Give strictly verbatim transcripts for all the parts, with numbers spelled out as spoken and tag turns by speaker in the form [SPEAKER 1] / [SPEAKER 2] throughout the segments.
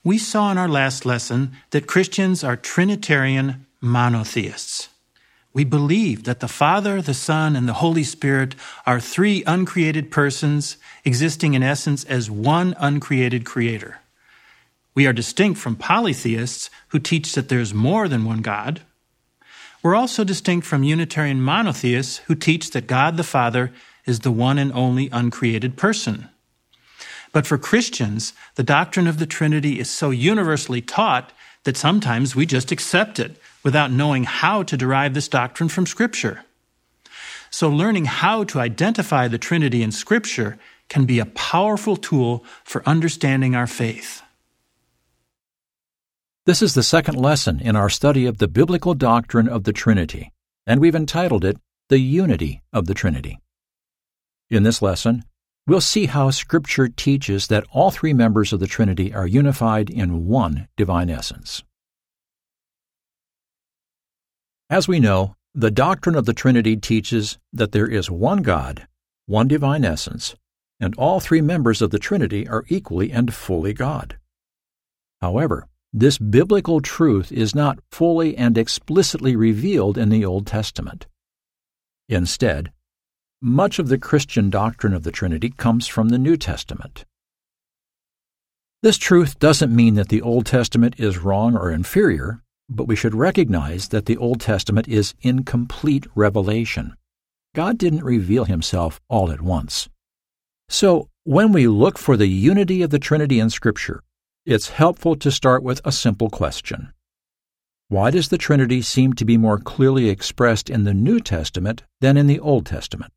[SPEAKER 1] We saw in our last lesson that Christians are Trinitarian monotheists. We believe that the Father, the Son, and the Holy Spirit are three uncreated persons existing in essence as one uncreated creator. We are distinct from polytheists who teach that there's more than one God. We're also distinct from Unitarian monotheists who teach that God the Father is the one and only uncreated person. But for Christians, the doctrine of the Trinity is so universally taught that sometimes we just accept it without knowing how to derive this doctrine from Scripture. So learning how to identify the Trinity in Scripture can be a powerful tool for understanding our faith.
[SPEAKER 2] This is the second lesson in our study of the biblical doctrine of the Trinity, and we've entitled it, The Unity of the Trinity. In this lesson, we'll see how Scripture teaches that all three members of the Trinity are unified in one divine essence. As we know, the doctrine of the Trinity teaches that there is one God, one divine essence, and all three members of the Trinity are equally and fully God. However, this biblical truth is not fully and explicitly revealed in the Old Testament. Instead, much of the Christian doctrine of the Trinity comes from the New Testament. This truth doesn't mean that the Old Testament is wrong or inferior, but we should recognize that the Old Testament is incomplete revelation. God didn't reveal himself all at once. So, when we look for the unity of the Trinity in Scripture, it's helpful to start with a simple question. Why does the Trinity seem to be more clearly expressed in the New Testament than in the Old Testament?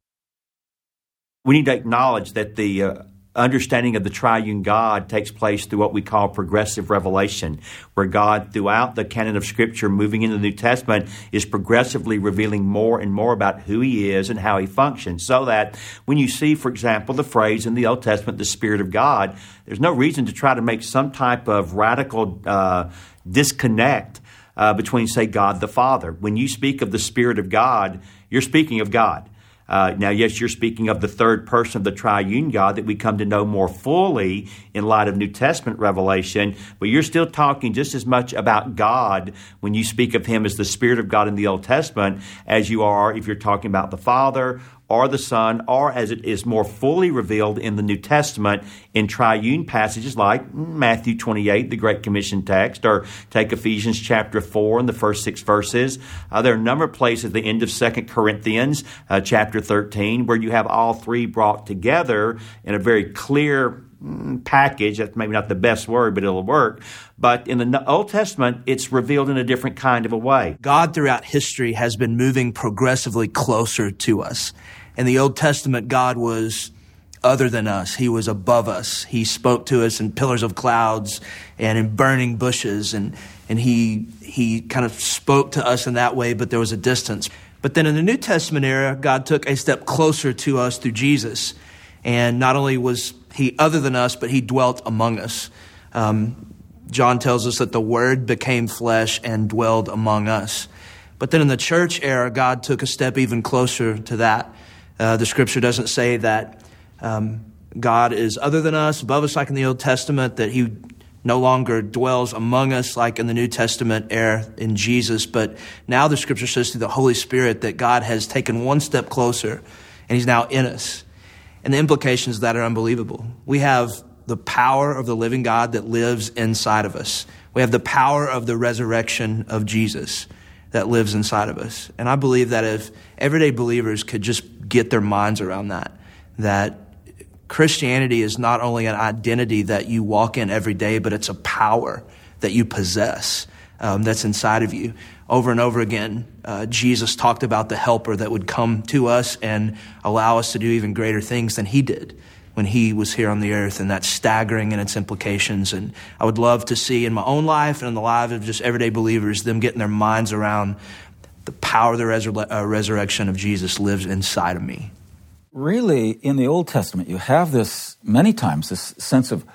[SPEAKER 3] We need to acknowledge that the uh, understanding of the triune God takes place through what we call progressive revelation, where God, throughout the canon of Scripture, moving into the New Testament, is progressively revealing more and more about who He is and how He functions, so that when you see, for example, the phrase in the Old Testament, the Spirit of God, there's no reason to try to make some type of radical uh, disconnect uh, between, say, God the Father. When you speak of the Spirit of God, you're speaking of God. Uh, now, yes, you're speaking of the third person of the triune God that we come to know more fully in light of New Testament revelation, but you're still talking just as much about God when you speak of Him as the Spirit of God in the Old Testament as you are if you're talking about the Father or the Son, or as it is more fully revealed in the New Testament in triune passages like Matthew twenty-eight, the Great Commission text, or take Ephesians chapter four and the first six verses. Uh, there are a number of places at the end of Second Corinthians uh, chapter thirteen where you have all three brought together in a very clear package. That's maybe not the best word, but it'll work. But in the Old Testament, it's revealed in a different kind of a way.
[SPEAKER 4] God throughout history has been moving progressively closer to us. In the Old Testament, God was other than us. He was above us. He spoke to us in pillars of clouds and in burning bushes, and and he he kind of spoke to us in that way, but there was a distance. But then in the New Testament era, God took a step closer to us through Jesus. And not only was He other than us, but He dwelt among us. Um, John tells us that the Word became flesh and dwelled among us. But then in the church era, God took a step even closer to that. Uh, the Scripture doesn't say that um, God is other than us, above us like in the Old Testament, that He no longer dwells among us like in the New Testament era in Jesus. But now the Scripture says through the Holy Spirit that God has taken one step closer and He's now in us. And the implications of that are unbelievable. We have the power of the living God that lives inside of us. We have the power of the resurrection of Jesus that lives inside of us. And I believe that if everyday believers could just get their minds around that, that Christianity is not only an identity that you walk in every day, but it's a power that you possess um, that's inside of you. Over and over again, uh, Jesus talked about the helper that would come to us and allow us to do even greater things than He did when He was here on the earth, and that's staggering in its implications. And I would love to see in my own life and in the lives of just everyday believers, them getting their minds around the power of the resur- uh, resurrection of Jesus lives inside of me.
[SPEAKER 5] Really, in the Old Testament, you have this, many times, this sense of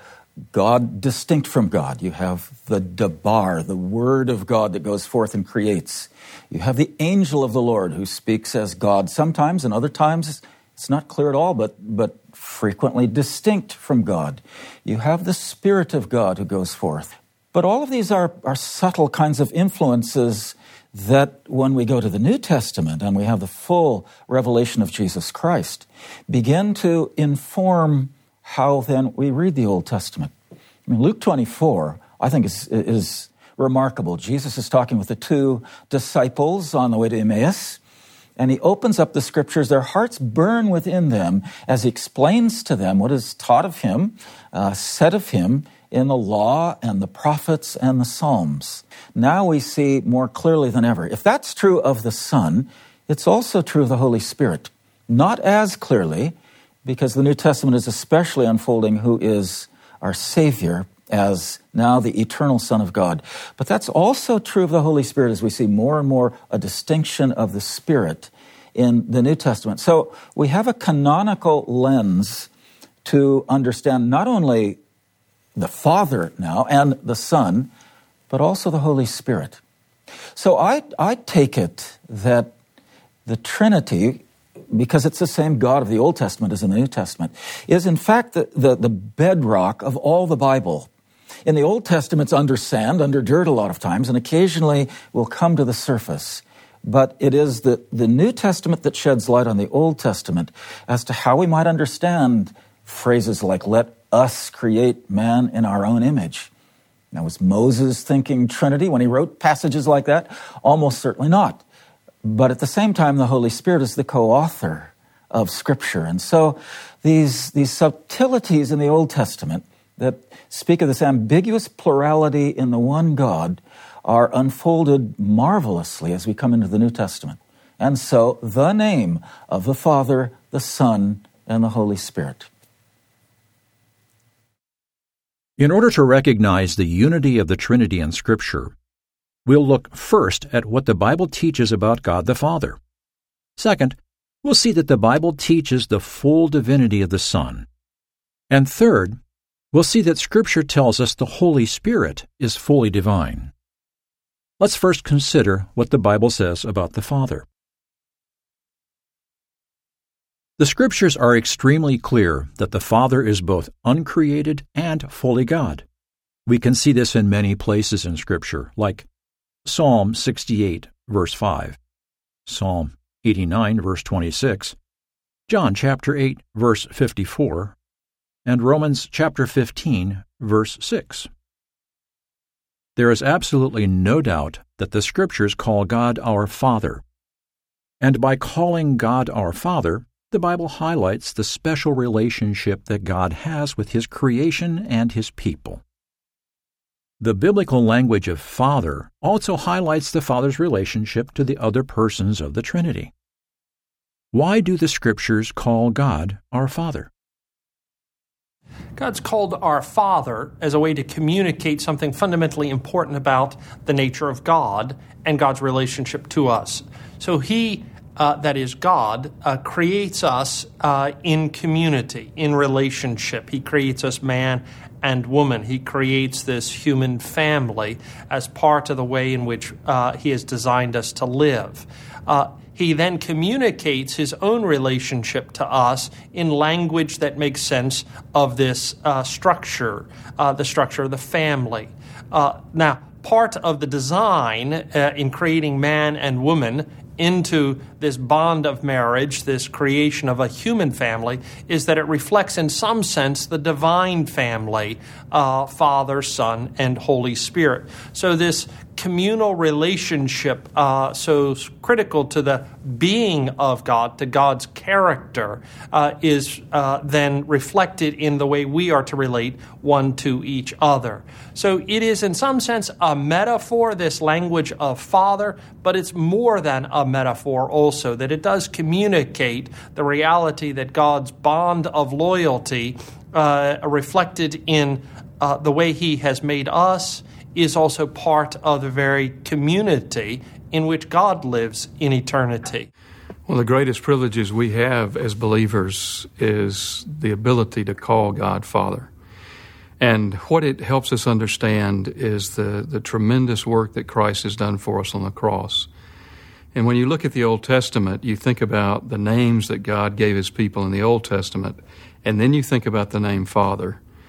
[SPEAKER 5] God distinct from God. You have the Dabar, the Word of God that goes forth and creates. You have the angel of the Lord who speaks as God sometimes, and other times it's not clear at all, but, but frequently distinct from God. You have the Spirit of God who goes forth. But all of these are, are subtle kinds of influences that when we go to the New Testament and we have the full revelation of Jesus Christ, begin to inform how then we read the Old Testament. I mean, Luke twenty-four, I think, is, is remarkable. Jesus is talking with the two disciples on the way to Emmaus, and he opens up the Scriptures. Their hearts burn within them as he explains to them what is taught of him, uh, said of him in the law and the prophets and the Psalms. Now we see more clearly than ever. If that's true of the Son, it's also true of the Holy Spirit. Not as clearly, because the New Testament is especially unfolding who is our Savior as now the eternal Son of God. But that's also true of the Holy Spirit as we see more and more a distinction of the Spirit in the New Testament. So we have a canonical lens to understand not only the Father now and the Son, but also the Holy Spirit. So I, I take it that the Trinity, because it's the same God of the Old Testament as in the New Testament, is in fact the, the, the bedrock of all the Bible. In the Old Testament, it's under sand, under dirt a lot of times, and occasionally will come to the surface. But it is the, the New Testament that sheds light on the Old Testament as to how we might understand phrases like, let us create man in our own image. Now, was Moses thinking Trinity when he wrote passages like that? Almost certainly not. But at the same time, the Holy Spirit is the co-author of Scripture. And so these, these subtleties in the Old Testament that speak of this ambiguous plurality in the one God are unfolded marvelously as we come into the New Testament. And so the name of the Father, the Son, and the Holy Spirit.
[SPEAKER 2] In order to recognize the unity of the Trinity in Scripture, we'll look first at what the Bible teaches about God the Father. Second, we'll see that the Bible teaches the full divinity of the Son. And third, we'll see that Scripture tells us the Holy Spirit is fully divine. Let's first consider what the Bible says about the Father. The Scriptures are extremely clear that the Father is both uncreated and fully God. We can see this in many places in Scripture, like Psalm sixty-eight, verse five, Psalm eighty-nine, verse twenty-six, John chapter eight, verse fifty-four, and Romans chapter fifteen, verse six. There is absolutely no doubt that the Scriptures call God our Father. And by calling God our Father, the Bible highlights the special relationship that God has with His creation and His people. The biblical language of Father also highlights the Father's relationship to the other persons of the Trinity. Why do the Scriptures call God our Father?
[SPEAKER 6] God's called our Father as a way to communicate something fundamentally important about the nature of God and God's relationship to us. So He Uh, that is God, uh, creates us uh, in community, in relationship. He creates us man and woman. He creates this human family as part of the way in which uh, He has designed us to live. Uh, he then communicates His own relationship to us in language that makes sense of this uh, structure, uh, the structure of the family. Uh, now, part of the design uh, in creating man and woman into this bond of marriage, this creation of a human family, is that it reflects in some sense the divine family, uh, Father, Son, and Holy Spirit. So this communal relationship, uh, so critical to the being of God, to God's character, uh, is uh, then reflected in the way we are to relate one to each other. So it is in some sense a metaphor, this language of Father, but it's more than a metaphor also, that it does communicate the reality that God's bond of loyalty uh, reflected in uh, the way He has made us is also part of the very community in which God lives in eternity.
[SPEAKER 7] One of the greatest privileges we have as believers is the ability to call God Father. And what it helps us understand is the, the tremendous work that Christ has done for us on the cross. And when you look at the Old Testament, you think about the names that God gave His people in the Old Testament, and then you think about the name Father.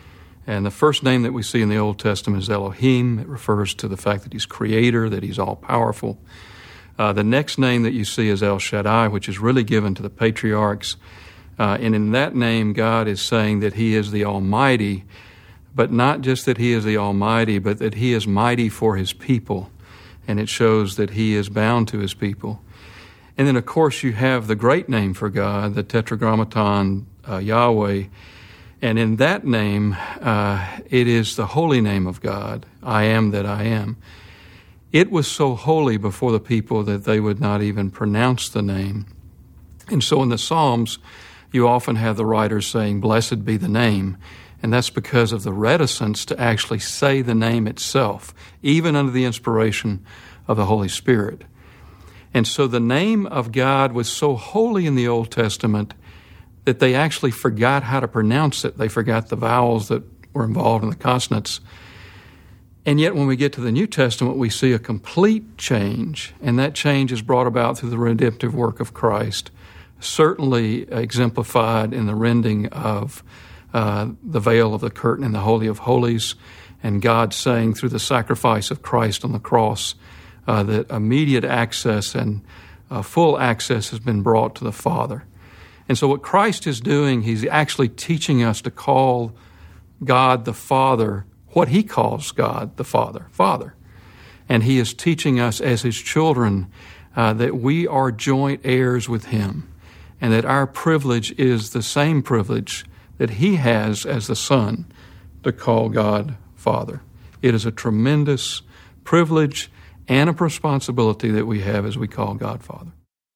[SPEAKER 7] And the first name that we see in the Old Testament is Elohim. It refers to the fact that he's creator, that he's all-powerful. Uh, the next name that you see is El Shaddai, which is really given to the patriarchs. Uh, and in that name, God is saying that he is the Almighty, but not just that he is the Almighty, but that he is mighty for his people. And it shows that he is bound to his people. And then, of course, you have the great name for God, the Tetragrammaton, uh, Yahweh. And in that name, uh, it is the holy name of God, I am that I am. It was so holy before the people that they would not even pronounce the name. And so in the Psalms, you often have the writers saying, blessed be the name. And that's because of the reticence to actually say the name itself, even under the inspiration of the Holy Spirit. And so the name of God was so holy in the Old Testament that they actually forgot how to pronounce it. They forgot the vowels that were involved in the consonants. And yet when we get to the New Testament, we see a complete change, and that change is brought about through the redemptive work of Christ, certainly exemplified in the rending of uh, the veil of the curtain in the Holy of Holies, and God saying through the sacrifice of Christ on the cross uh, that immediate access and uh, full access has been brought to the Father. And so what Christ is doing, he's actually teaching us to call God the Father what he calls God the Father, Father. And he is teaching us as his children uh, that we are joint heirs with him, and that our privilege is the same privilege that he has as the Son to call God Father. It is a tremendous privilege and a responsibility that we have as we call God Father.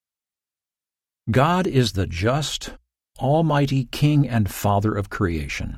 [SPEAKER 2] God is the just, almighty King and Father of creation.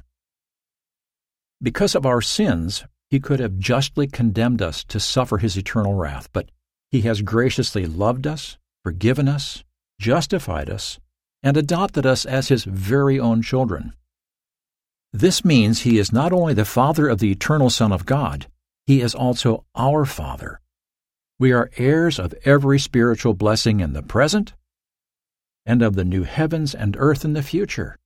[SPEAKER 2] Because of our sins, he could have justly condemned us to suffer his eternal wrath, but he has graciously loved us, forgiven us, justified us, and adopted us as his very own children. This means he is not only the Father of the eternal Son of God, he is also our Father. We are heirs of every spiritual blessing in the present and of the new heavens and earth in the future.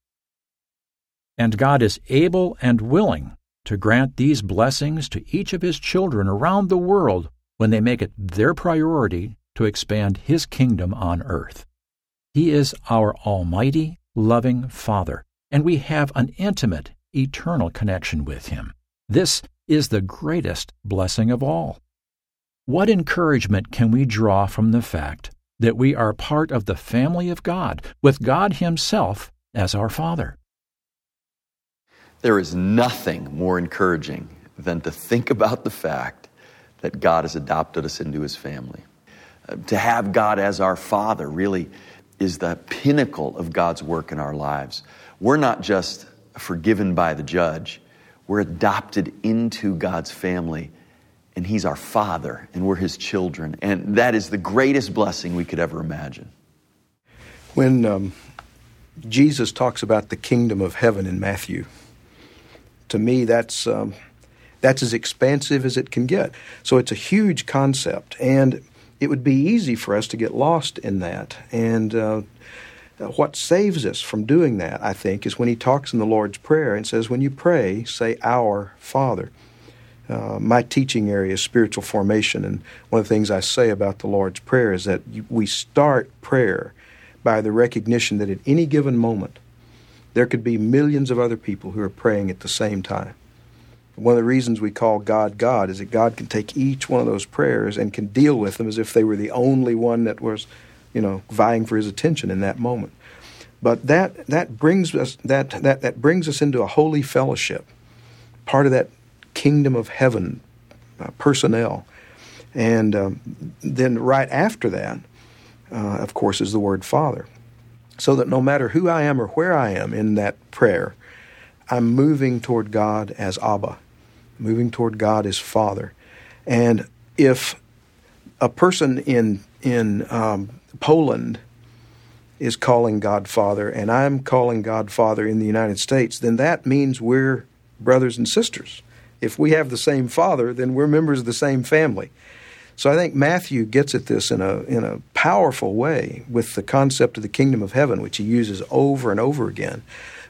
[SPEAKER 2] And God is able and willing to grant these blessings to each of his children around the world when they make it their priority to expand his kingdom on earth. He is our almighty, loving Father, and we have an intimate, eternal connection with him. This is the greatest blessing of all. What encouragement can we draw from the fact that we are part of the family of God, with God himself as our Father?
[SPEAKER 8] There is nothing more encouraging than to think about the fact that God has adopted us into his family. Uh, to have God as our Father really is the pinnacle of God's work in our lives. We're not just forgiven by the judge. We're adopted into God's family, and he's our Father, and we're his children. And that is the greatest blessing we could ever imagine.
[SPEAKER 9] When um, Jesus talks about the kingdom of heaven in Matthew, to me that's um, that's as expansive as it can get. So it's a huge concept, and it would be easy for us to get lost in that. And uh, what saves us from doing that, I think, is when he talks in the Lord's Prayer and says, when you pray, say, Our Father. Uh, my teaching area is spiritual formation, and one of the things I say about the Lord's Prayer is that we start prayer by the recognition that at any given moment, there could be millions of other people who are praying at the same time. One of the reasons we call God God is that God can take each one of those prayers and can deal with them as if they were the only one that was, you know, vying for his attention in that moment. But that that brings us that that that brings us into a holy fellowship, part of that kingdom of heaven uh, personnel. And um, then right after that, uh, of course, is the word Father. So that no matter who I am or where I am in that prayer, I'm moving toward God as Abba, moving toward God as Father. And if a person in in um, Poland is calling God Father, and I'm calling God Father in the United States, then that means we're brothers and sisters. If we have the same Father, then we're members of the same family. So I think Matthew gets at this in a in a powerful way with the concept of the kingdom of heaven, which he uses over and over again.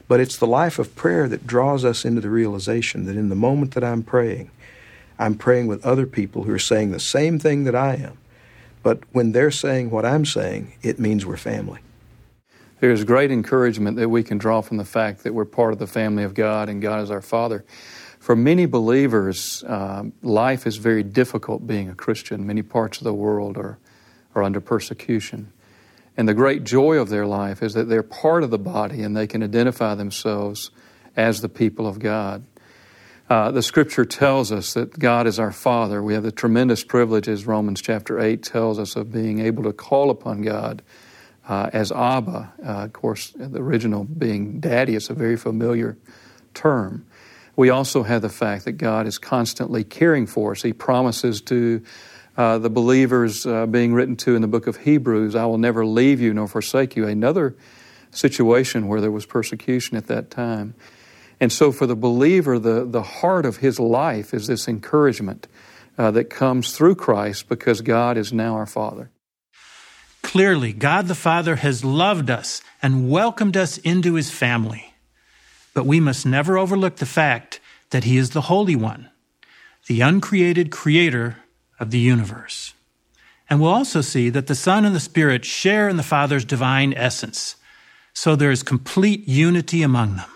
[SPEAKER 9] But it's the life of prayer that draws us into the realization that in the moment that I'm praying, I'm praying with other people who are saying the same thing that I am. But when they're saying what I'm saying, it means we're family.
[SPEAKER 7] There's great encouragement that we can draw from the fact that we're part of the family of God and God is our Father. For many believers, uh, life is very difficult being a Christian. Many parts of the world are, are under persecution. And the great joy of their life is that they're part of the body and they can identify themselves as the people of God. Uh, the Scripture tells us that God is our Father. We have the tremendous privilege, as Romans chapter eight tells us, of being able to call upon God uh, as Abba. Uh, of course, the original being Daddy is a very familiar term. We also have the fact that God is constantly caring for us. He promises to uh, the believers uh, being written to in the book of Hebrews, I will never leave you nor forsake you. Another situation where there was persecution at that time. And so for the believer, the, the heart of his life is this encouragement uh, that comes through Christ because God is now our Father.
[SPEAKER 1] Clearly, God the Father has loved us and welcomed us into His family. But we must never overlook the fact that He is the Holy One, the uncreated creator of the universe. And we'll also see that the Son and the Spirit share in the Father's divine essence, so there is complete unity among them.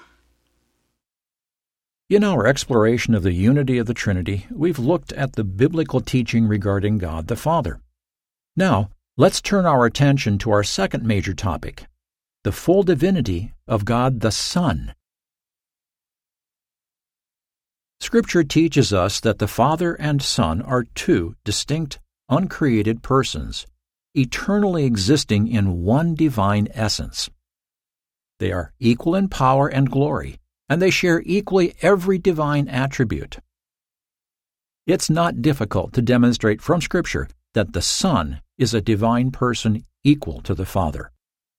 [SPEAKER 2] In our exploration of the unity of the Trinity, we've looked at the biblical teaching regarding God the Father. Now, let's turn our attention to our second major topic, the full divinity of God the Son. Scripture teaches us that the Father and Son are two distinct, uncreated persons, eternally existing in one divine essence. They are equal in power and glory, and they share equally every divine attribute. It's not difficult to demonstrate from Scripture that the Son is a divine person equal to the Father.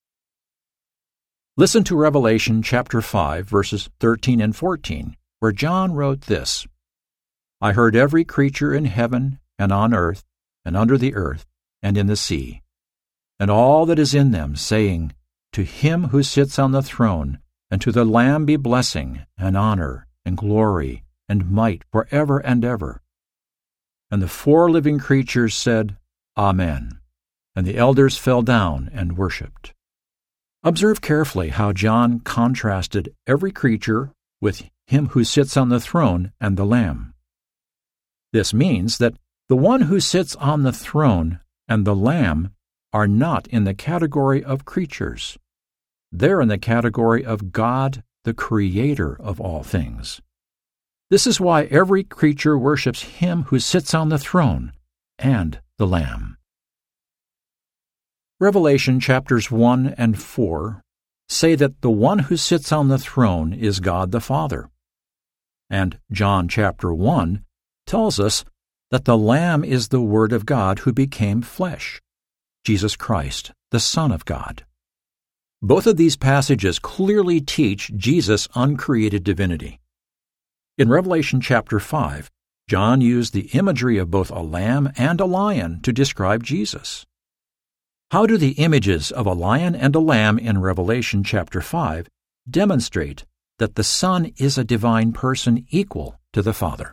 [SPEAKER 2] Listen to Revelation chapter five, verses thirteen and fourteen, where John wrote this, I heard every creature in heaven and on earth and under the earth and in the sea, and all that is in them, saying, To Him who sits on the throne, and to the Lamb be blessing, and honor, and glory, and might forever and ever. And the four living creatures said, Amen. And the elders fell down and worshipped. Observe carefully how John contrasted every creature with Him who sits on the throne and the Lamb. This means that the one who sits on the throne and the Lamb are not in the category of creatures. They're in the category of God, the Creator of all things. This is why every creature worships Him who sits on the throne and the Lamb. Revelation chapters one and four say that the one who sits on the throne is God the Father. And John chapter one tells us that the Lamb is the Word of God who became flesh, Jesus Christ, the Son of God. Both of these passages clearly teach Jesus' uncreated divinity. In Revelation chapter five, John used the imagery of both a lamb and a lion to describe Jesus. How do the images of a lion and a lamb in Revelation chapter five demonstrate that the Son is a divine person equal to the Father?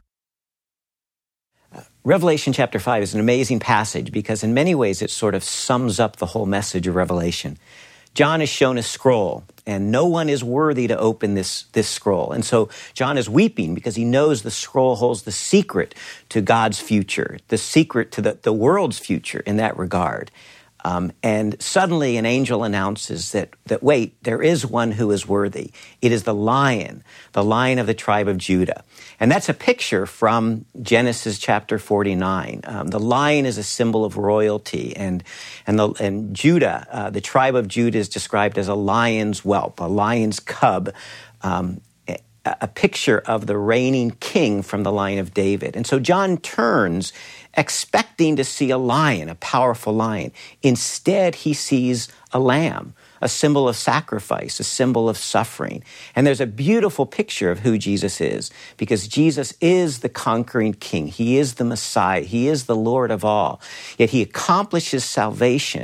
[SPEAKER 10] Revelation chapter five is an amazing passage because in many ways it sort of sums up the whole message of Revelation. John is shown a scroll, and no one is worthy to open this, this scroll. And so John is weeping because he knows the scroll holds the secret to God's future, the secret to the, the world's future in that regard. Um, and suddenly an angel announces that, that, wait, there is one who is worthy. It is the lion, the lion of the tribe of Judah. And that's a picture from Genesis chapter forty-nine. Um, the lion is a symbol of royalty, and and, the, and Judah, uh, the tribe of Judah, is described as a lion's whelp, a lion's cub, um, a, a picture of the reigning king from the line of David. And so John turns expecting to see a lion, a powerful lion. Instead, he sees a lamb, a symbol of sacrifice, a symbol of suffering. And there's a beautiful picture of who Jesus is, because Jesus is the conquering king. He is the Messiah. He is the Lord of all. Yet he accomplishes salvation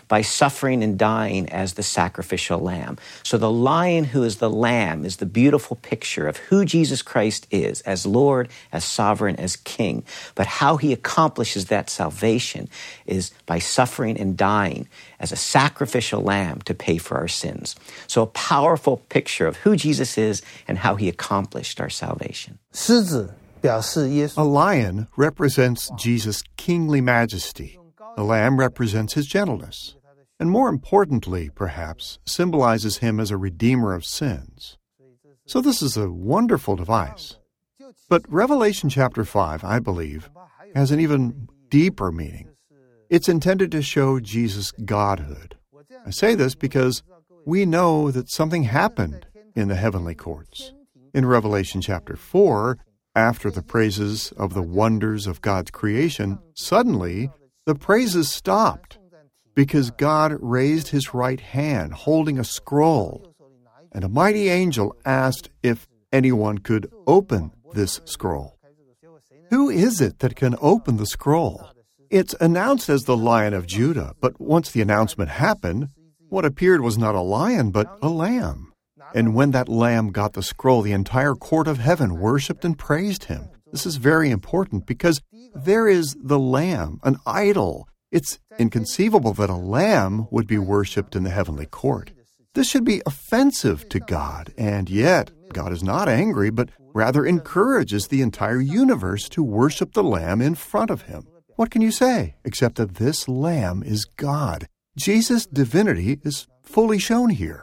[SPEAKER 10] by suffering and dying as the sacrificial lamb. So the lion who is the lamb is the beautiful picture of who Jesus Christ is as Lord, as sovereign, as King. But how he accomplishes that salvation is by suffering and dying as a sacrificial lamb to pay for our sins. So a powerful picture of who Jesus is and how he accomplished our salvation.
[SPEAKER 11] 狮子表示耶稣。
[SPEAKER 12] A lion represents Jesus' kingly majesty. The lamb represents his gentleness. And more importantly, perhaps, symbolizes him as a redeemer of sins. So this is a wonderful device. But Revelation chapter five, I believe, has an even deeper meaning. It's intended to show Jesus' godhood. I say this because we know that something happened in the heavenly courts. In Revelation chapter four, after the praises of the wonders of God's creation, suddenly the praises stopped because God raised his right hand holding a scroll, and a mighty angel asked if anyone could open this scroll. Who is it that can open the scroll? It's announced as the Lion of Judah, but once the announcement happened, what appeared was not a lion, but a lamb. And when that lamb got the scroll, the entire court of heaven worshipped and praised him. This is very important because there is the lamb, an idol. It's inconceivable that a lamb would be worshipped in the heavenly court. This should be offensive to God, and yet God is not angry, but rather encourages the entire universe to worship the lamb in front of him. What can you say except that this lamb is God? Jesus' divinity is fully shown here.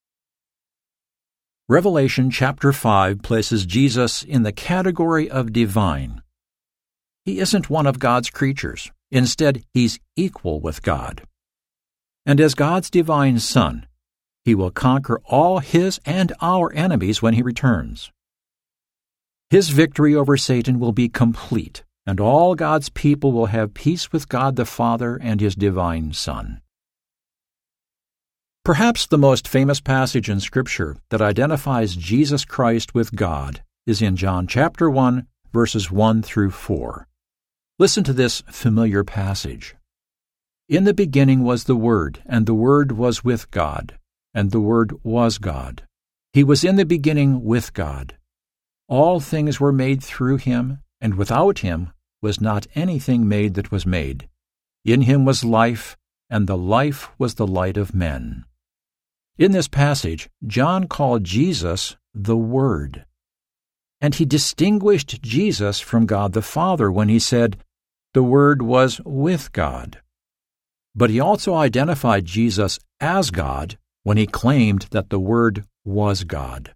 [SPEAKER 2] Revelation chapter five places Jesus in the category of divine. He isn't one of God's creatures. Instead, he's equal with God. And as God's divine Son, he will conquer all his and our enemies when he returns. His victory over Satan will be complete, and all God's people will have peace with God the Father and his divine Son. Perhaps the most famous passage in Scripture that identifies Jesus Christ with God is in John chapter one, verses one through four. Listen to this familiar passage. In the beginning was the Word, and the Word was with God, and the Word was God. He was in the beginning with God. All things were made through him, and without him was not anything made that was made. In him was life, and the life was the light of men. In this passage, John called Jesus the Word. And he distinguished Jesus from God the Father when he said, the Word was with God. But he also identified Jesus as God when he claimed that the Word was God.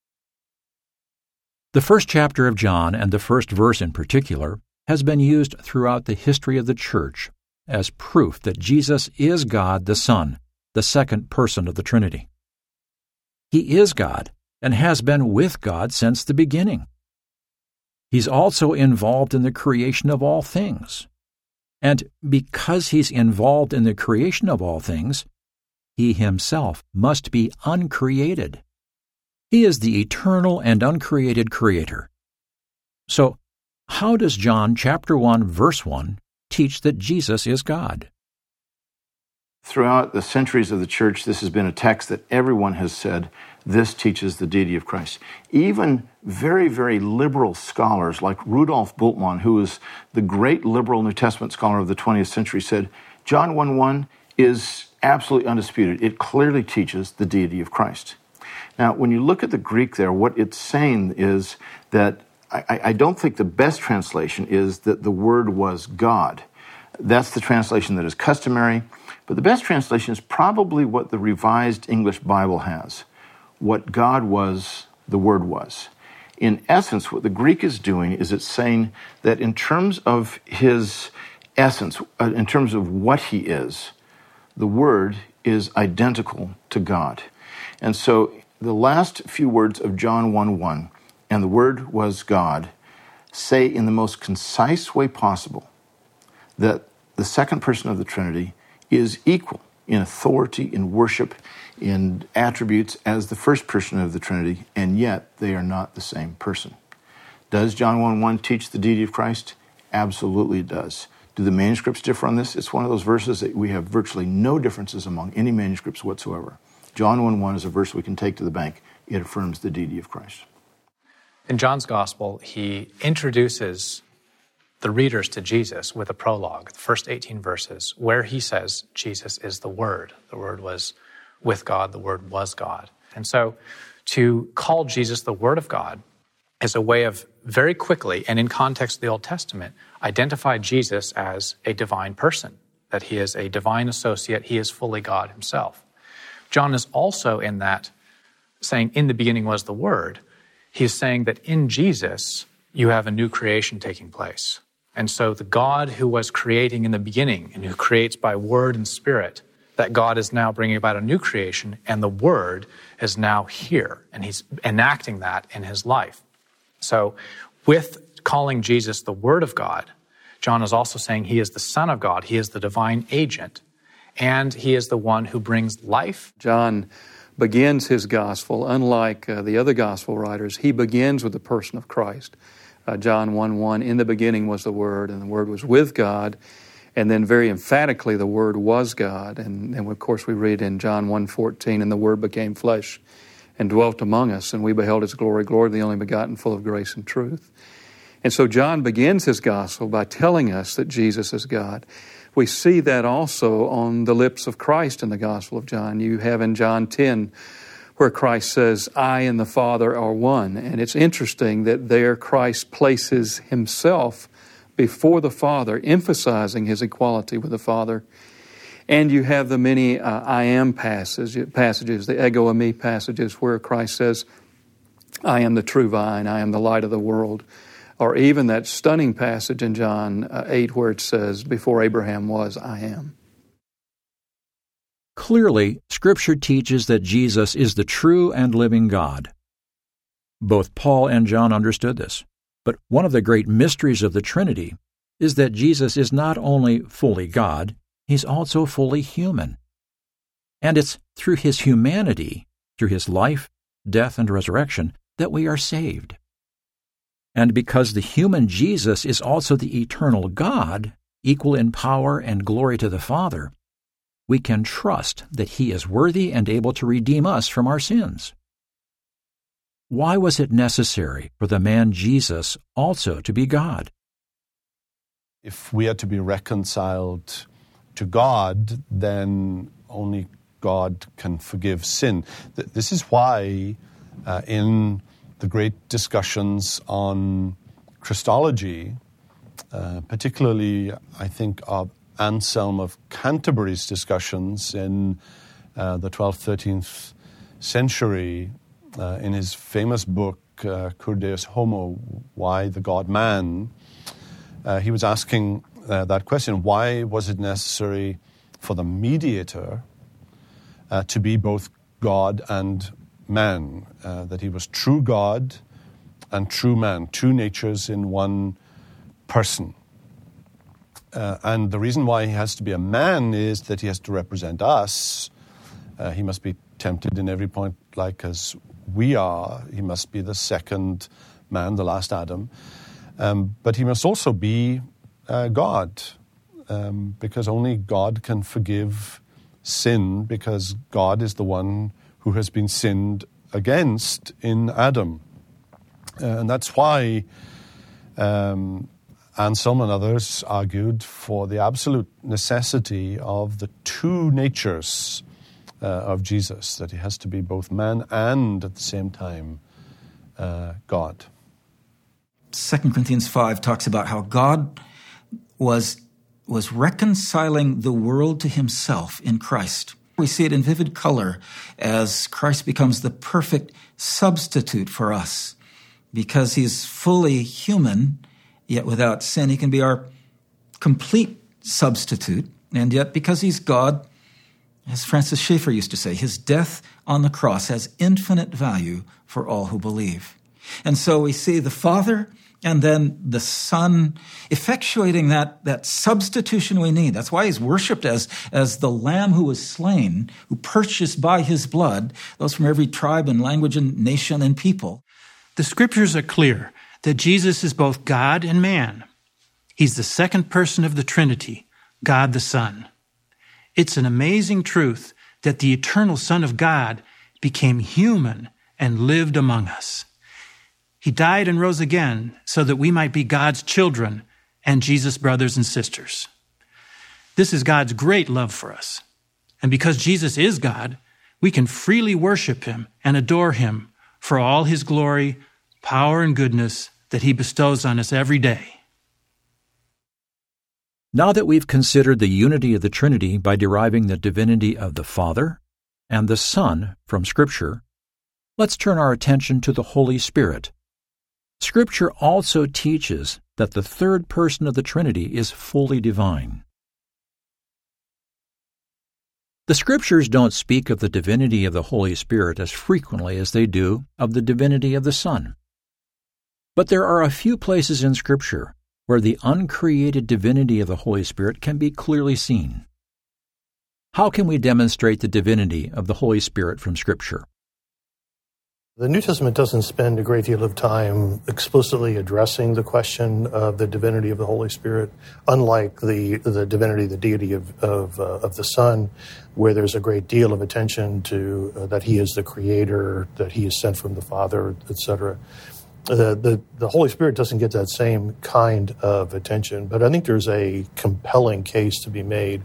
[SPEAKER 2] The first chapter of John, and the first verse in particular, has been used throughout the history of the Church as proof that Jesus is God the Son, the second person of the Trinity. He is God and has been with God since the beginning. He's also involved in the creation of all things. And because he's involved in the creation of all things, he himself must be uncreated. He is the eternal and uncreated creator. So, how does John chapter one, verse one teach that Jesus is God?
[SPEAKER 13] Throughout the centuries of the church, this has been a text that everyone has said, this teaches the deity of Christ. Even very, very liberal scholars like Rudolf Bultmann, who is the great liberal New Testament scholar of the twentieth century, said, John one one is absolutely undisputed. It clearly teaches the deity of Christ. Now, when you look at the Greek there, what it's saying is that I, I don't think the best translation is that the Word was God. That's the translation that is customary. But the best translation is probably what the Revised English Bible has. What God was, the Word was. In essence, what the Greek is doing is it's saying that in terms of his essence, uh, in terms of what he is, the Word is identical to God. And so the last few words of John one one, and the Word was God, say in the most concise way possible that the second person of the Trinity is equal in authority, in worship, in attributes as the first person of the Trinity, and yet they are not the same person. Does John one one teach the deity of Christ? Absolutely it does. Do the manuscripts differ on this? It's one of those verses that we have virtually no differences among any manuscripts whatsoever. John one one is a verse we can take to the bank. It affirms the deity of Christ.
[SPEAKER 14] In John's Gospel, he introduces the readers to Jesus with a prologue, the first eighteen verses, where he says Jesus is the Word. The Word was with God, the Word was God. And so to call Jesus the Word of God is a way of very quickly, and in context of the Old Testament, identify Jesus as a divine person, that he is a divine associate, he is fully God himself. John is also in that saying, in the beginning was the Word. He's saying that in Jesus, you have a new creation taking place. And so the God who was creating in the beginning and who creates by Word and Spirit, that God is now bringing about a new creation, and the Word is now here, and he's enacting that in his life. So with calling Jesus the Word of God, John is also saying he is the Son of God, he is the divine agent, and he is the one who brings life.
[SPEAKER 7] John begins his gospel, unlike uh, the other gospel writers, he begins with the person of Christ. Uh, John one one, in the beginning was the Word, and the Word was with God, and then very emphatically the Word was God. And, and of course we read in John one fourteen, and the Word became flesh and dwelt among us, and we beheld his glory, glory of the only begotten, full of grace and truth. And so John begins his gospel by telling us that Jesus is God. We see that also on the lips of Christ in the Gospel of John. You have in John ten where Christ says, I and the Father are one. And it's interesting that there Christ places himself before the Father, emphasizing his equality with the Father. And you have the many uh, I am passage, passages, the ego eimi passages, where Christ says, I am the true vine, I am the light of the world. Or even that stunning passage in John uh, eight where it says, before Abraham was, I am.
[SPEAKER 2] Clearly, Scripture teaches that Jesus is the true and living God. Both Paul and John understood this. But one of the great mysteries of the Trinity is that Jesus is not only fully God, he's also fully human. And it's through his humanity, through his life, death, and resurrection, that we are saved. And because the human Jesus is also the eternal God, equal in power and glory to the Father, we can trust that he is worthy and able to redeem us from our sins. Why was it necessary for the man Jesus also to be God?
[SPEAKER 12] If we are to be reconciled to God, then only God can forgive sin. This is why uh, in the great discussions on Christology, uh, particularly I think of Anselm of Canterbury's discussions in uh, the twelfth, thirteenth century, uh, in his famous book, uh, Cur Deus Homo, Why the God-Man, uh, he was asking uh, that question, why was it necessary for the mediator uh, to be both God and man, uh, that he was true God and true man, two natures in one person. Uh, and the reason why he has to be a man is that he has to represent us. Uh, he must be tempted in every point like as we are. He must be the second man, the last Adam. Um, but he must also be uh, God, um, because only God can forgive sin, because God is the one who has been sinned against in Adam. Uh, and that's why um, Anselm and others argued for the absolute necessity of the two natures uh, of Jesus, that he has to be both man and at the same time uh, God.
[SPEAKER 5] Second Corinthians five talks about how God was, was reconciling the world to himself in Christ. We see it in vivid color as Christ becomes the perfect substitute for us. Because he's fully human, yet without sin, he can be our complete substitute. And yet, because he's God, as Francis Schaeffer used to say, his death on the cross has infinite value for all who believe. And so we see the Father and then the Son effectuating that, that substitution we need. That's why he's worshipped as, as the Lamb who was slain, who purchased by his blood those from every tribe and language and nation and people.
[SPEAKER 1] The Scriptures are clear that Jesus is both God and man. He's the second person of the Trinity, God the Son. It's an amazing truth that the eternal Son of God became human and lived among us. He died and rose again so that we might be God's children and Jesus' brothers and sisters. This is God's great love for us. And because Jesus is God, we can freely worship him and adore him for all his glory, power, and goodness that he bestows on us every day.
[SPEAKER 2] Now that we've considered the unity of the Trinity by deriving the divinity of the Father and the Son from Scripture, let's turn our attention to the Holy Spirit. Scripture also teaches that the third person of the Trinity is fully divine. The Scriptures don't speak of the divinity of the Holy Spirit as frequently as they do of the divinity of the Son. But there are a few places in Scripture where the uncreated divinity of the Holy Spirit can be clearly seen. How can we demonstrate the divinity of the Holy Spirit from Scripture?
[SPEAKER 15] The New Testament doesn't spend a great deal of time explicitly addressing the question of the divinity of the Holy Spirit, unlike the the divinity, the deity of of, uh, of the Son, where there's a great deal of attention to uh, that he is the Creator, that he is sent from the Father, et cetera. The, the the Holy Spirit doesn't get that same kind of attention, but I think there's a compelling case to be made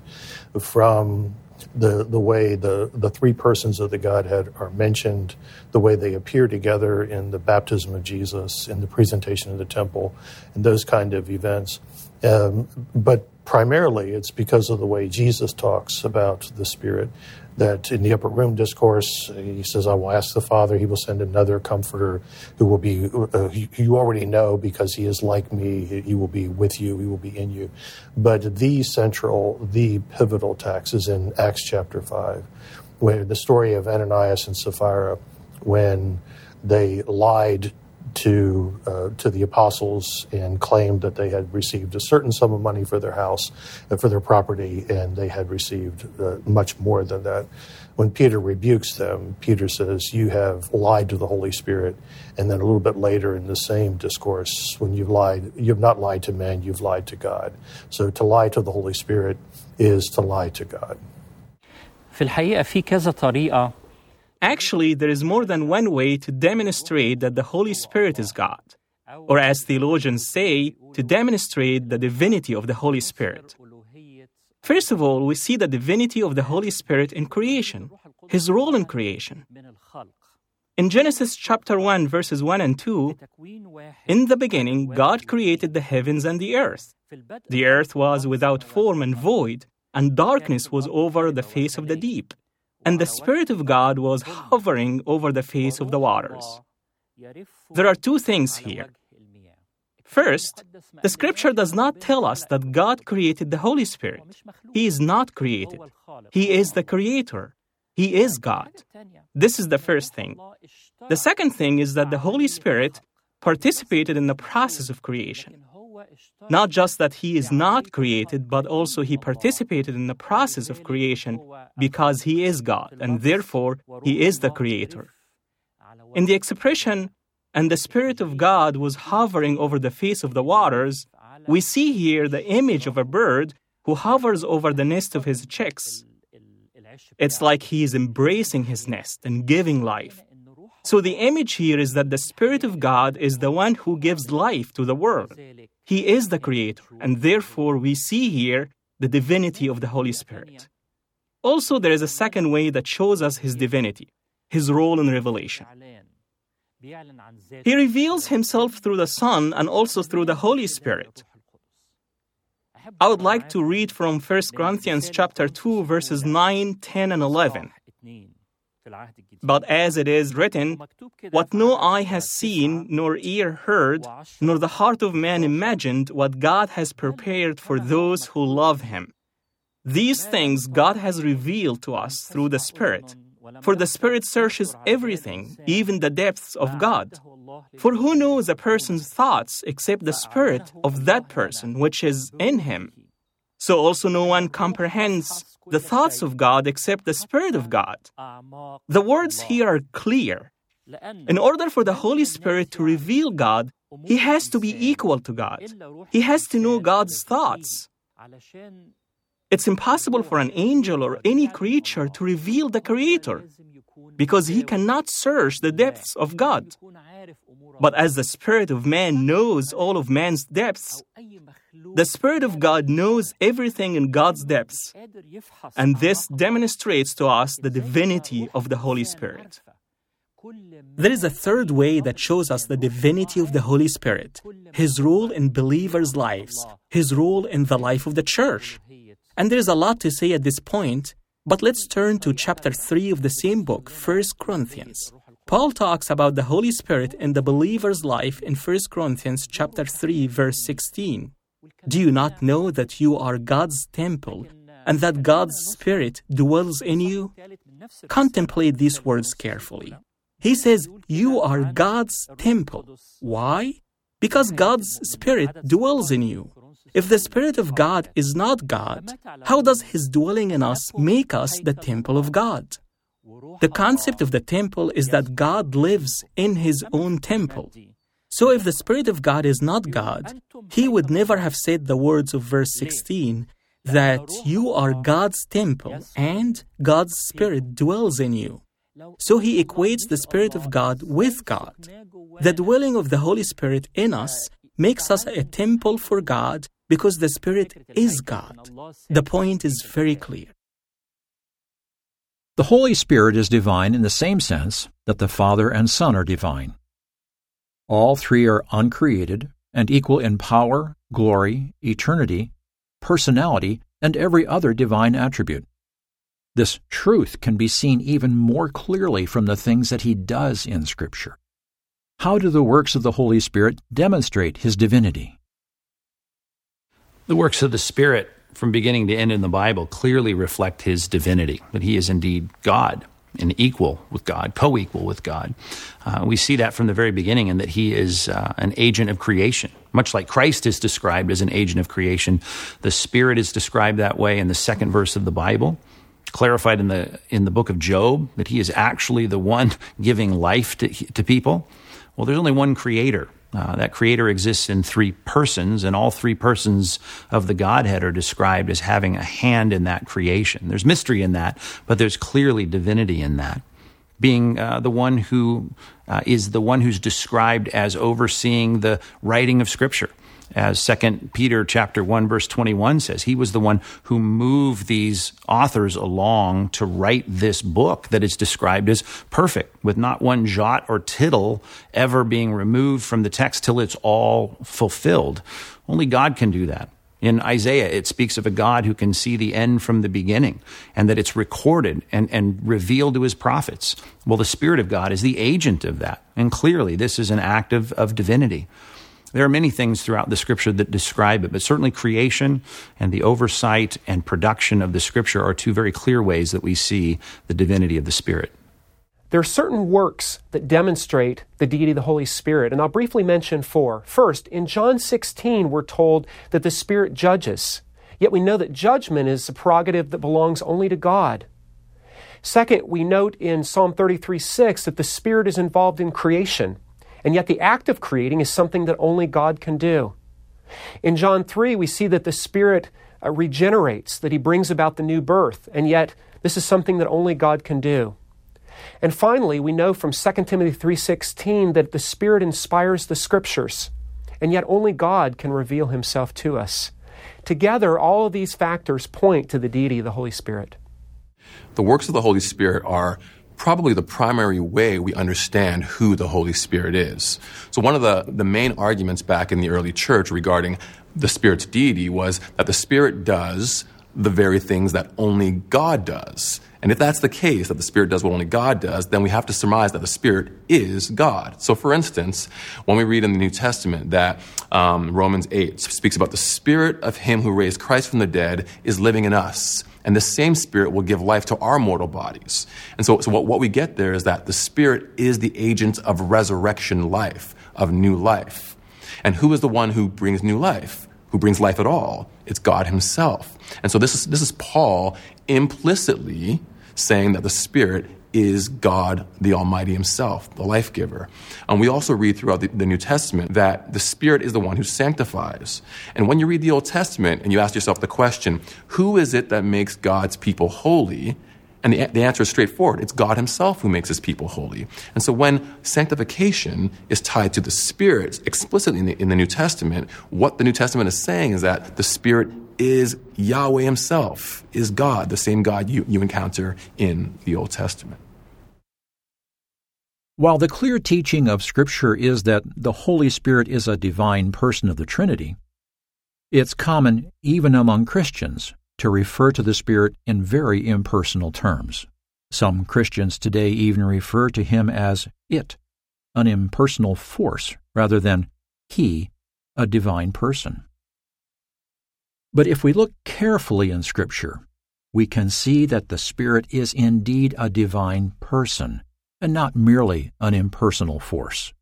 [SPEAKER 15] from the the way the, the three persons of the Godhead are mentioned, the way they appear together in the baptism of Jesus, in the presentation of the temple, and those kind of events. Um, but primarily it's because of the way Jesus talks about the Spirit, that in the upper room discourse, he says, I will ask the Father, he will send another comforter who will be, uh, you already know because he is like me, he will be with you, he will be in you. But the central, the pivotal text is in Acts chapter five, where the story of Ananias and Sapphira, when they lied to uh, to the apostles and claimed that they had received a certain sum of money for their house and for their property, and they had received uh, much more than that. When Peter rebukes them, Peter says, you have lied to the Holy Spirit. And then a little bit later in the same discourse, when you've lied, you've not lied to man, you've lied to God. So to lie to the Holy Spirit is to lie to God.
[SPEAKER 16] في الحقيقة في كذا طريقة. Actually, there is more than one way to demonstrate that the Holy Spirit is God, or as theologians say, to demonstrate the divinity of the Holy Spirit. First of all, we see the divinity of the Holy Spirit in creation, his role in creation. In Genesis chapter one, verses one and two, in the beginning, God created the heavens and the earth. The earth was without form and void, and darkness was over the face of the deep. And the Spirit of God was hovering over the face of the waters. There are two things here. First, the Scripture does not tell us that God created the Holy Spirit. He is not created. He is the Creator. He is God. This is the first thing. The second thing is that the Holy Spirit participated in the process of creation. Not just that he is not created, but also he participated in the process of creation because he is God, and therefore he is the Creator. In the expression, and the Spirit of God was hovering over the face of the waters, we see here the image of a bird who hovers over the nest of his chicks. It's like he is embracing his nest and giving life. So the image here is that the Spirit of God is the one who gives life to the world. He is the Creator, and therefore we see here the divinity of the Holy Spirit. Also, there is a second way that shows us his divinity, his role in revelation. He reveals himself through the Son and also through the Holy Spirit. I would like to read from First Corinthians chapter two, verses nine, ten, and eleven. But as it is written, what no eye has seen, nor ear heard, nor the heart of man imagined, what God has prepared for those who love him. These things God has revealed to us through the Spirit. For the Spirit searches everything, even the depths of God. For who knows a person's thoughts except the Spirit of that person which is in him? So also no one comprehends the thoughts of God except the Spirit of God. The words here are clear. In order for the Holy Spirit to reveal God, He has to be equal to God. He has to know God's thoughts. It's impossible for an angel or any creature to reveal the Creator, because he cannot search the depths of God. But as the Spirit of man knows all of man's depths, the Spirit of God knows everything in God's depths, and this demonstrates to us the divinity of the Holy Spirit. There is a third way that shows us the divinity of the Holy Spirit, His role in believers' lives, His role in the life of the church. And there is a lot to say at this point, but let's turn to chapter three of the same book, First Corinthians. Paul talks about the Holy Spirit in the believer's life in First Corinthians chapter three, verse sixteen. Do you not know that you are God's temple, and that God's Spirit dwells in you? Contemplate these words carefully. He says, you are God's temple. Why? Because God's Spirit dwells in you. If the Spirit of God is not God, how does His dwelling in us make us the temple of God? The concept of the temple is that God lives in His own temple. So if the Spirit of God is not God, He would never have said the words of verse sixteen, that you are God's temple and God's Spirit dwells in you. So He equates the Spirit of God with God. The dwelling of the Holy Spirit in us makes us a temple for God because the Spirit is God. The point is very clear.
[SPEAKER 2] The Holy Spirit is divine in the same sense that the Father and Son are divine. All three are uncreated and equal in power, glory, eternity, personality, and every other divine attribute. This truth can be seen even more clearly from the things that He does in Scripture. How do the works of the Holy Spirit demonstrate His divinity?
[SPEAKER 17] The works of the Spirit from beginning to end in the Bible clearly reflect His divinity, that He is indeed God and equal with God, co-equal with God. Uh, we see that from the very beginning in that He is uh, an agent of creation. Much like Christ is described as an agent of creation, the Spirit is described that way in the second verse of the Bible, clarified in the in the book of Job, that He is actually the one giving life to, to people. Well, there's only one Creator. Uh, that Creator exists in three persons, and all three persons of the Godhead are described as having a hand in that creation. There's mystery in that, but there's clearly divinity in that. Being uh, the one who uh, is the one who's described as overseeing the writing of Scripture. As Second Peter chapter one, verse twenty-one says, He was the one who moved these authors along to write this book that is described as perfect, with not one jot or tittle ever being removed from the text till it's all fulfilled. Only God can do that. In Isaiah, it speaks of a God who can see the end from the beginning, and that it's recorded and, and revealed to His prophets. Well, the Spirit of God is the agent of that, and clearly this is an act of, of divinity. There are many things throughout the Scripture that describe it, but certainly creation and the oversight and production of the Scripture are two very clear ways that we see the divinity of the Spirit.
[SPEAKER 6] There are certain works that demonstrate the deity of the Holy Spirit, and I'll briefly mention four. First, in John sixteen, we're told that the Spirit judges, yet we know that judgment is a prerogative that belongs only to God. Second, we note in Psalm thirty-three six that the Spirit is involved in creation, and yet the act of creating is something that only God can do. In John three, we see that the Spirit uh, regenerates, that He brings about the new birth, and yet this is something that only God can do. And finally, we know from Second Timothy three sixteen that the Spirit inspires the Scriptures, and yet only God can reveal Himself to us. Together, all of these factors point to the deity of the Holy Spirit.
[SPEAKER 18] The works of the Holy Spirit are probably the primary way we understand who the Holy Spirit is. So one of the, the main arguments back in the early church regarding the Spirit's deity was that the Spirit does the very things that only God does. And if that's the case, that the Spirit does what only God does, then we have to surmise that the Spirit is God. So for instance, when we read in the New Testament that um, Romans eight speaks about the Spirit of Him who raised Christ from the dead is living in us, and the same Spirit will give life to our mortal bodies. And so, so what, what we get there is that the Spirit is the agent of resurrection life, of new life. And who is the one who brings new life? Who brings life at all? It's God Himself. And so this is this is Paul implicitly saying that the Spirit is God the Almighty himself, the life giver. And we also read throughout the, the New Testament that the Spirit is the one who sanctifies. And when you read the Old Testament and you ask yourself the question, who is it that makes God's people holy? And the, the answer is straightforward. It's God himself who makes his people holy. And so when sanctification is tied to the Spirit explicitly in the, in the New Testament, what the New Testament is saying is that the Spirit is Yahweh himself, is God, the same God you, you encounter in the Old Testament.
[SPEAKER 2] While the clear teaching of Scripture is that the Holy Spirit is a divine person of the Trinity, it's common, even among Christians, to refer to the Spirit in very impersonal terms. Some Christians today even refer to him as it, an impersonal force, rather than he, a divine person. But if we look carefully in Scripture, we can see that the Spirit is indeed a divine person, and not merely an impersonal force.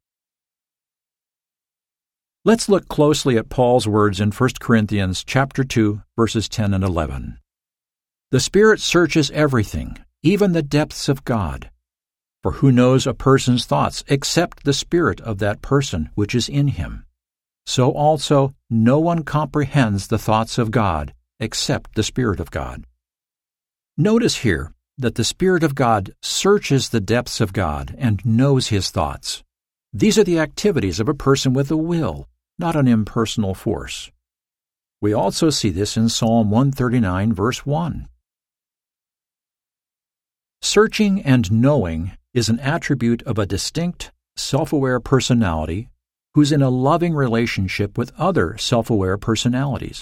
[SPEAKER 2] Let's look closely at Paul's words in First Corinthians chapter two, verses ten and eleven. The Spirit searches everything, even the depths of God. For who knows a person's thoughts except the spirit of that person which is in him? So also no one comprehends the thoughts of God except the Spirit of God. Notice here that the Spirit of God searches the depths of God and knows his thoughts. These are the activities of a person with a will, not an impersonal force. We also see this in Psalm one thirty-nine, verse one. Searching and knowing is an attribute of a distinct, self-aware personality who's in a loving relationship with other self-aware personalities.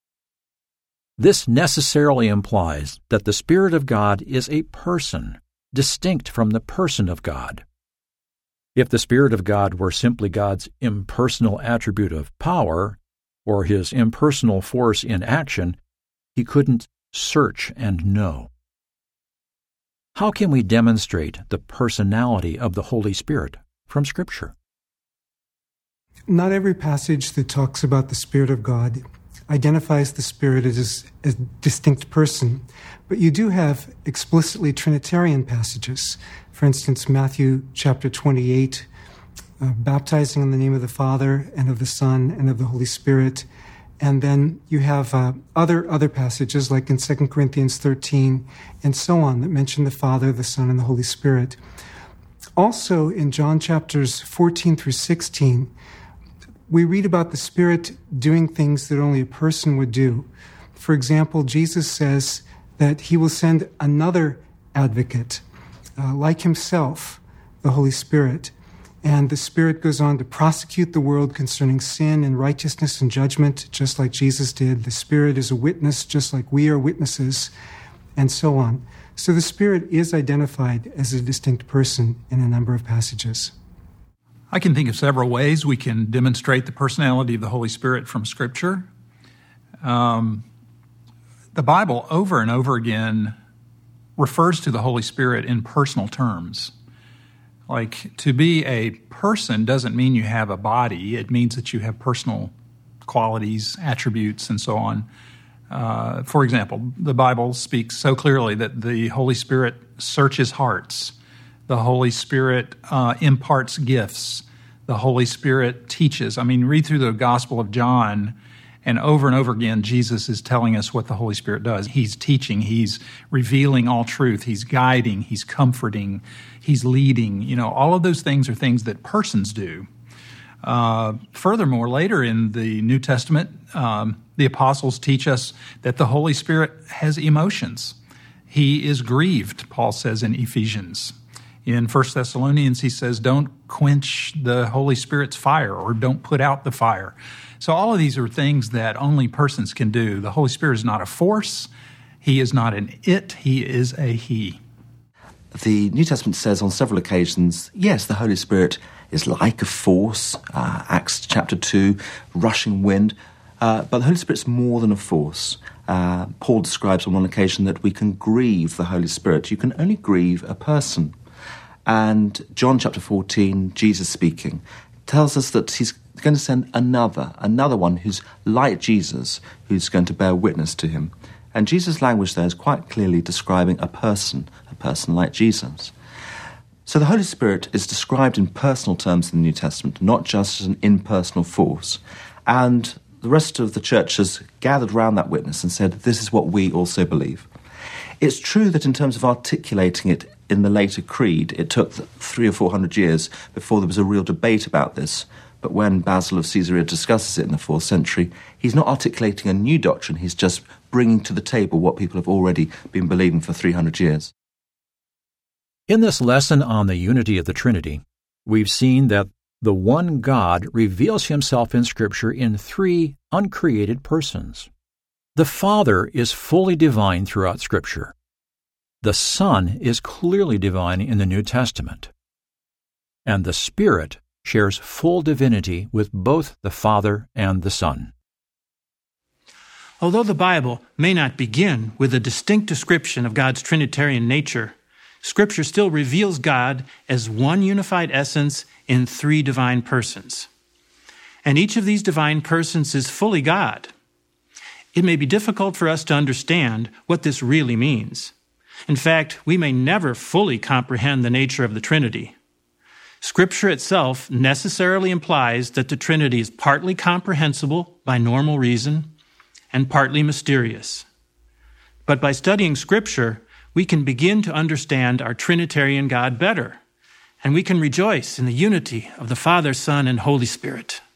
[SPEAKER 2] This necessarily implies that the Spirit of God is a person, distinct from the person of God. If the Spirit of God were simply God's impersonal attribute of power, or his impersonal force in action, he couldn't search and know. How can we demonstrate the personality of the Holy Spirit from Scripture?
[SPEAKER 19] Not every passage that talks about the Spirit of God identifies the Spirit as a distinct person, but you do have explicitly Trinitarian passages. For instance, Matthew chapter twenty-eight, uh, baptizing in the name of the Father and of the Son and of the Holy Spirit. And then you have uh, other other passages like in Second Corinthians thirteen and so on that mention the Father, the Son, and the Holy Spirit. Also in John chapters fourteen through sixteen, we read about the Spirit doing things that only a person would do. For example, Jesus says that he will send another advocate, uh, like himself, the Holy Spirit. And the Spirit goes on to prosecute the world concerning sin and righteousness and judgment, just like Jesus did. The Spirit is a witness, just like we are witnesses, and so on. So the Spirit is identified as a distinct person in a number of passages.
[SPEAKER 1] I can think of several ways we can demonstrate the personality of the Holy Spirit from Scripture. Um, the Bible over and over again refers to the Holy Spirit in personal terms. Like, to be a person doesn't mean you have a body. It means that you have personal qualities, attributes, and so on. Uh, for example, the Bible speaks so clearly that the Holy Spirit searches hearts. The Holy Spirit uh, imparts gifts. The Holy Spirit teaches. I mean, read through the Gospel of John, and over and over again, Jesus is telling us what the Holy Spirit does. He's teaching. He's revealing all truth. He's guiding. He's comforting. He's leading. You know, all of those things are things that persons do. Uh, furthermore, later in the New Testament, um, the apostles teach us that the Holy Spirit has emotions. He is grieved, Paul says in Ephesians. In First Thessalonians, he says, don't quench the Holy Spirit's fire, or don't put out the fire. So all of these are things that only persons can do. The Holy Spirit is not a force. He is not an it. He is a he.
[SPEAKER 20] The New Testament says on several occasions, yes, the Holy Spirit is like a force, uh, Acts chapter two, rushing wind, uh, but the Holy Spirit's more than a force. Uh, Paul describes on one occasion that we can grieve the Holy Spirit. You can only grieve a person. And John chapter fourteen, Jesus speaking, tells us that he's going to send another, another one who's like Jesus, who's going to bear witness to him. And Jesus' language there is quite clearly describing a person, a person like Jesus. So the Holy Spirit is described in personal terms in the New Testament, not just as an impersonal force. And the rest of the church has gathered round that witness and said, this is what we also believe. It's true that in terms of articulating it in the later creed, it took three or four hundred years before there was a real debate about this. But when Basil of Caesarea discusses it in the fourth century, he's not articulating a new doctrine, he's just bringing to the table what people have already been believing for three hundred years.
[SPEAKER 2] In this lesson on the unity of the Trinity, we've seen that the one God reveals himself in Scripture in three uncreated persons. The Father is fully divine throughout Scripture. The Son is clearly divine in the New Testament. And the Spirit shares full divinity with both the Father and the Son.
[SPEAKER 1] Although the Bible may not begin with a distinct description of God's Trinitarian nature, Scripture still reveals God as one unified essence in three divine persons. And each of these divine persons is fully God. It may be difficult for us to understand what this really means. In fact, we may never fully comprehend the nature of the Trinity. Scripture itself necessarily implies that the Trinity is partly comprehensible by normal reason and partly mysterious. But by studying Scripture, we can begin to understand our Trinitarian God better, and we can rejoice in the unity of the Father, Son, and Holy Spirit.